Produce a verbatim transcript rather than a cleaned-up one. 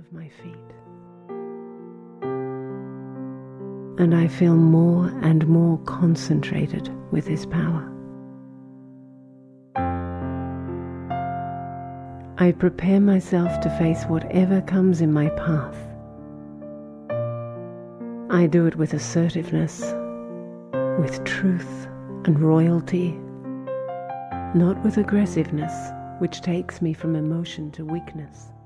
of my feet. And I feel more and more concentrated with His power. I prepare myself to face whatever comes in my path. I do it with assertiveness, with truth and royalty, not with aggressiveness, which takes me from emotion to weakness.